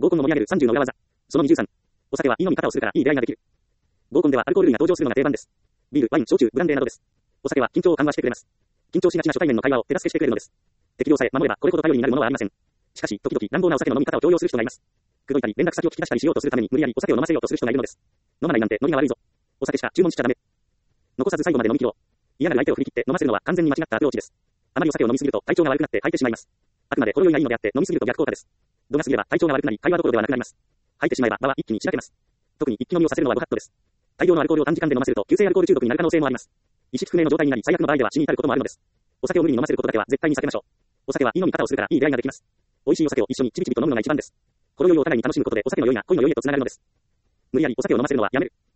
合コンの盛り上げる30の裏技。その23。お酒は胃の味方をするからいい出会いができる。合コンではアルコール類が登場するのが定番です。ビール、ワイン、焼酎、ブランデーなどです。お酒は緊張を緩和してくれます。緊張しがちな初対面の会話を手助けしてくれるのです。適量さえ守ればこれほど頼りになるものはありません。しかし、時々乱暴なお酒の飲み方を強要する人がいます。口説いたり、連絡先を聞き出したりしようとするために無理やりお酒を飲ませようとする人がいるのです。飲まないなんてノリが悪いぞ。お酒しか注文しちゃダメ。残さず最後まで飲み切ろう。嫌なる相手を振り切って飲ませるのは完全に間違ったアプローチです。あまりお酒を飲みすぎると体調が悪くなって吐いてしまいます。あくまでほろ酔いがいいのであって飲みすぎると逆効果です。度が過ぎれば体調が悪くなり会話どころではなくなります。吐いてしまえば場は一気にしらけます。特に一気飲みをさせるのはご法度です。大量のアルコールを短時間で飲ませると急性アルコール中毒になる可能性もあります。意識不明の状態になり最悪の場合では死に至ることもあるのです。お酒を無理に飲ませることだけは絶対に避けましょう。お酒は胃の味方をするからいい出会いができます。美味しいお酒を一緒にちびちびと飲むのが一番です。ほろ酔いをお互いに楽しむことでお酒の酔いが恋の酔いへとつながるのです。無理やりお酒を飲ませるのはやめる。